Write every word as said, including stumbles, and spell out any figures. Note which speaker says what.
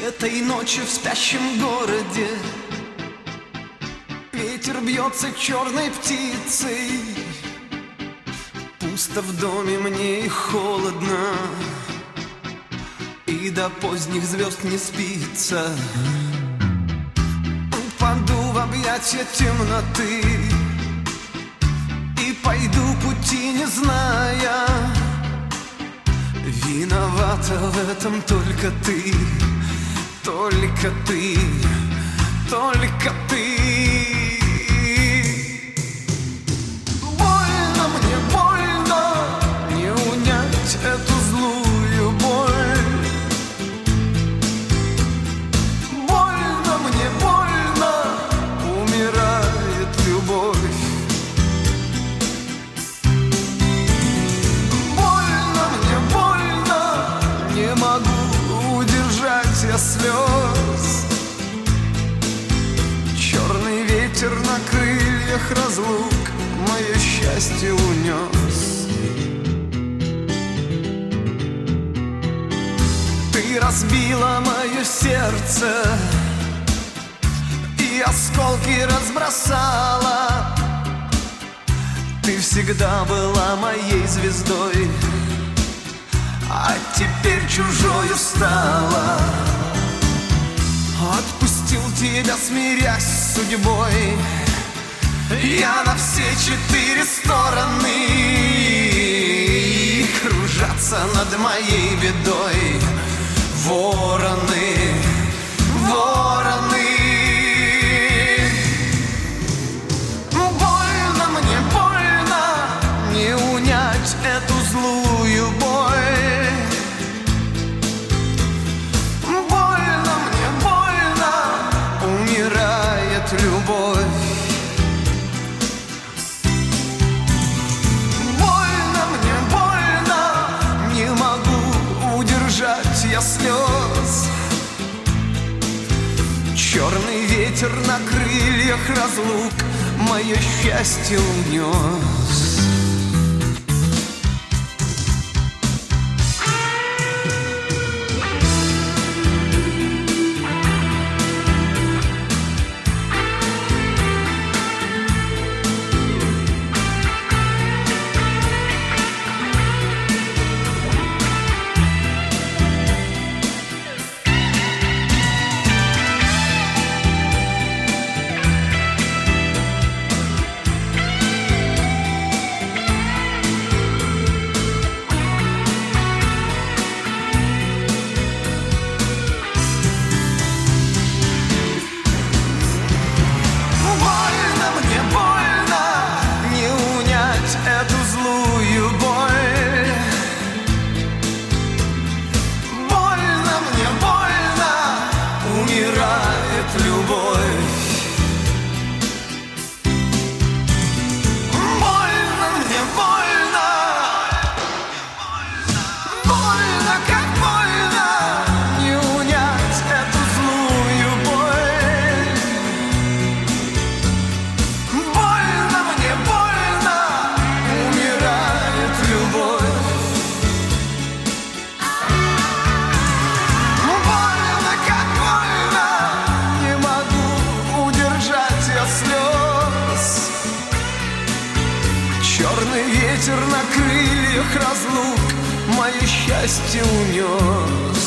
Speaker 1: Этой ночью в спящем городе ветер бьется черной птицей. Пусто в доме мне и холодно, и до поздних звезд не спится. Упаду в объятия темноты и пойду пути не зная. Виновата в этом только ты, только ты, только ты. Больно мне, больно, не унять эту злую боль. Больно мне, больно, умирает любовь. Больно мне, больно, не могу удержать я слез. Черный ветер на крыльях разлук мое счастье унес. Ты разбила мое сердце и осколки разбросала. Ты всегда была моей звездой, а теперь чужою стала. Отпустил тебя, смирясь с судьбой, я на все четыре стороны. Кружатся над моей бедой вороны, вороны. Больно мне, больно, не унять эту злую боль. Любовь. Больно мне, больно, не могу удержать я слез. Черный ветер на крыльях разлук мое счастье унес. Черный ветер на крыльях разлук мое счастье унес.